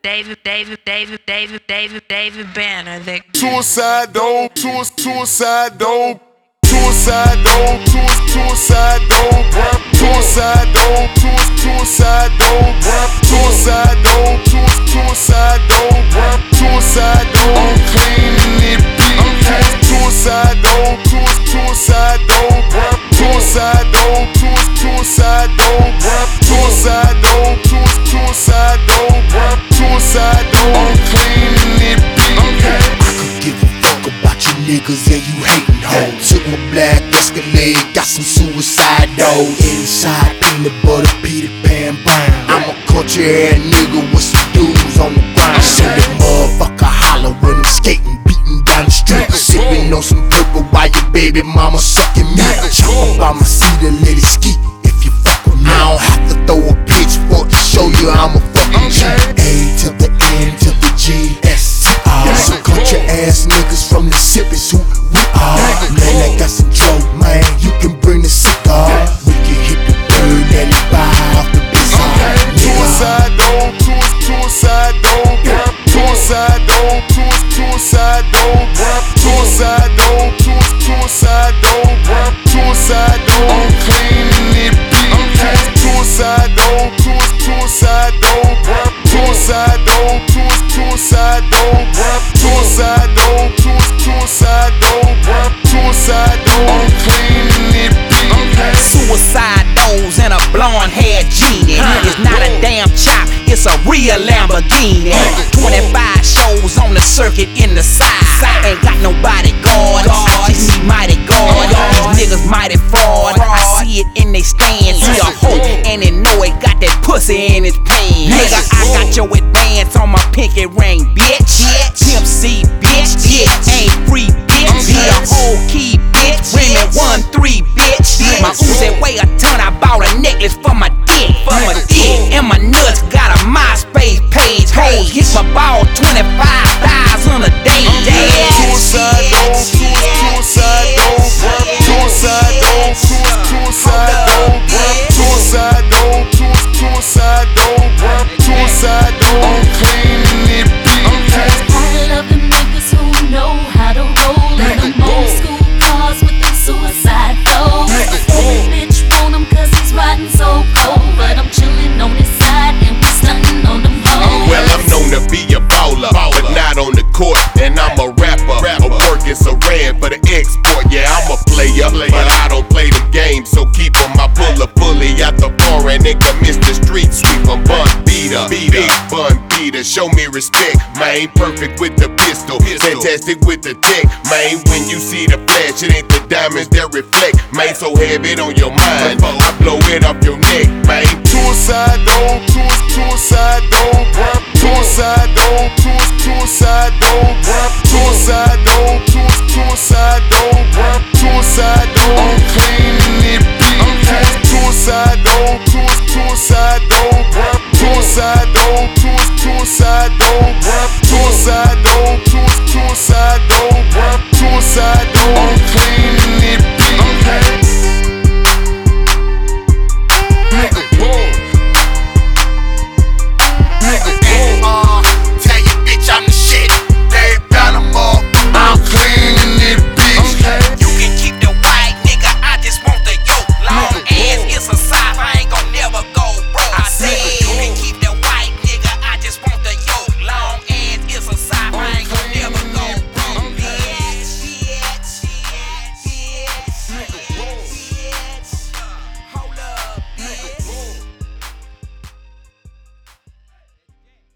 David Banner. Suicide dome, suicide dome, suicide dome, suicide dome, suicide dome, suicide dome, suicide dome, suicide dome, suicide dome. I'm cleaning it beat. Suicide dome, suicide dome, suicide dome, suicide dome, suicide dome, suicide dome, suicide dome. I'm cleaning it beat. I could give a fuck about you niggas and you hatin' hoes. Took my black Escalade, got some suicide dough. Inside peanut butter, Peter Pan brown. I'm a country ass nigga with some dudes on the ground. So the motherfucker holler when I'm skating, beating down the street. Sipping on some purple while your baby mama sucking me. Chop up on my seat and let it ski if you fuck with me. I don't have to throw a pitchfork to show you I'm a fucking G. A to the N to the G, S-C-R. Some country ass niggas from the Mississippi's who we are. Man, I got some dope, man, you can bring the cigar. We can hit the bird and the buy off the bizarre. Suicide dome, suicide dome, suicide dome, suicide dome, suicide dome, suicide dome, suicide dome. I'm cleaning it beat. Suicide dome, suicide dome, suicide dome, suicide dome, suicide dome, suicide dome, suicide dome. I'm cleaning it beat. Suicide doors and a blonde haired genie. It's not a damn chop, it's a real Lamborghini. 25 shows on the circuit in the side. Ain't got no bodyguard, I just need mighty guard. These niggas mighty fraud, I see it in they stands. See a hoe and they know it got that pussy in his pants. Nigga, I got your advance on my pinky ring, bitch. Pimp C, bitch. Ain't free, bitch. Be a whole key, bitch. Remy 1-3, bitch. My Uzi weigh a ton, I bought a necklace for my dick. And my nuts got a MySpace page. Hoes hit my ball 25,000 a day. Suicide dome, suicide dome, suicide dome, suicide dome, suicide dome, suicide dome, suicide dome. I'm cleaning it beat. I love them niggas who know how to roll in them old school cars with them suicide doors. Every bitch want him cause he's riding so cold, but I'm chillin' on his side and we stuntin' on them hoes. Well, I'm known to be a baller, but not on the court. And I'm a rapper, a working Saran for the export. Yeah, I'm a player, but I don't play the game. So keep 'em, I pull a bully out the bar and then commit the street sweep. I'm bun beater, big bun beater. Show me respect, man. Perfect with the pistol, fantastic with the tech, man. When you see the flash, it ain't the diamonds that reflect, man. So have it on your mind, I blow it off your neck, man. Suicide dome, suicide dome,